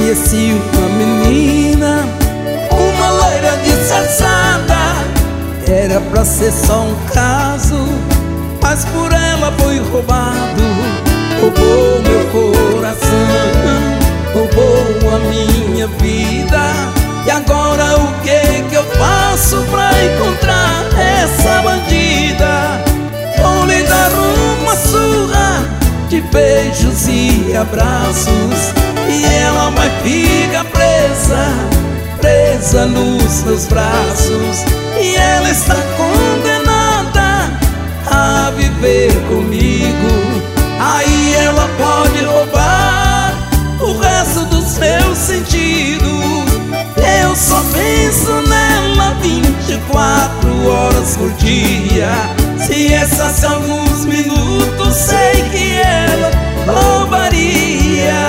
Conheci uma menina, uma loira disfarçada. Era pra ser só um caso, mas por ela foi roubado. Roubou meu coração, roubou a minha vida. E agora o que eu faço pra encontrar essa bandida? Vou lhe dar uma surra de beijos e abraços, e ela vai ficar presa, presa nos meus braços. E ela está condenada a viver comigo. Aí ela pode roubar o resto dos meus sentidos. Eu só penso nela 24 horas por dia. Se restasse alguns minutos, sei que ela roubaria.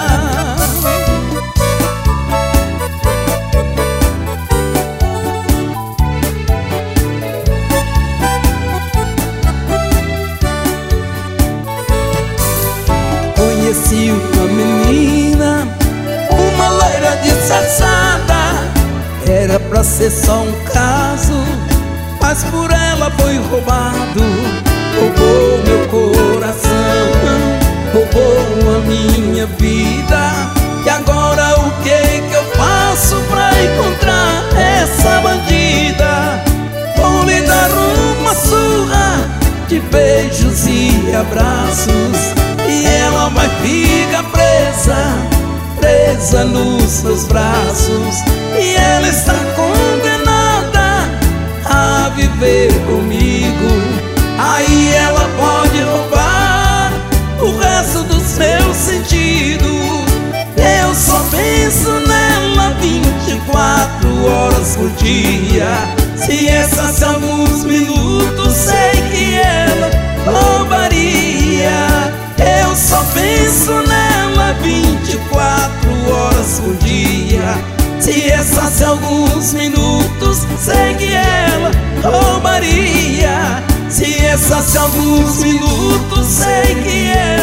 Conheci uma menina, uma loira disfarçada. Era pra ser só um caso, mas por ela foi roubado. Roubou meu coração, roubou a minha vida. E agora o que eu faço pra encontrar essa bandida? Vou lhe dar uma surra de beijos e abraços, e ela vai ficar presa, presa nos meus braços. E ela está condenada a viver comigo. Aí ela pode roubar o resto dos meus sentidos. Eu só penso nela 24 horas por dia. Se restasse alguns minutos, sei que ela roubaria. Eu só penso nela 24 horas por dia. Se restasse alguns minutos, sei que ela roubaria. Se restasse alguns minutos, sei que ela